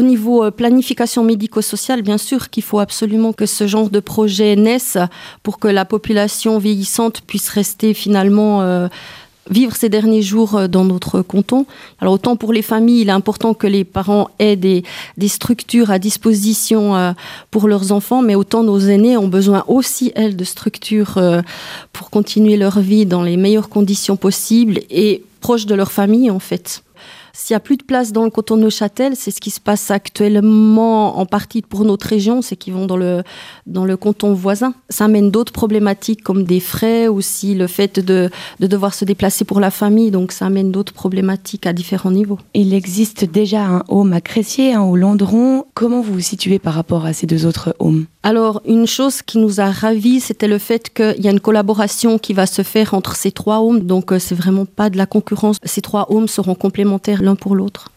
Au niveau planification médico-sociale, bien sûr qu'il faut absolument que ce genre de projet naisse pour que la population vieillissante puisse rester finalement vivre ses derniers jours dans notre canton. Alors autant pour les familles, il est important que les parents aient des structures à disposition pour leurs enfants, mais autant nos aînés ont besoin aussi, elles, de structures pour continuer leur vie dans les meilleures conditions possibles et proches de leur famille, en fait. S'il n'y a plus de place dans le canton de Neuchâtel, c'est ce qui se passe actuellement en partie pour notre région, c'est qu'ils vont dans le canton voisin. Ça amène d'autres problématiques comme des frais, aussi le fait de devoir se déplacer pour la famille, donc ça amène d'autres problématiques à différents niveaux. Il existe déjà un home à Cressier, un au Landron. Comment vous vous situez par rapport à ces deux autres homes ? Alors, une chose qui nous a ravis, c'était le fait qu'il y a une collaboration qui va se faire entre ces trois homes. Donc, c'est vraiment pas de la concurrence. Ces trois homes seront complémentaires l'un pour l'autre.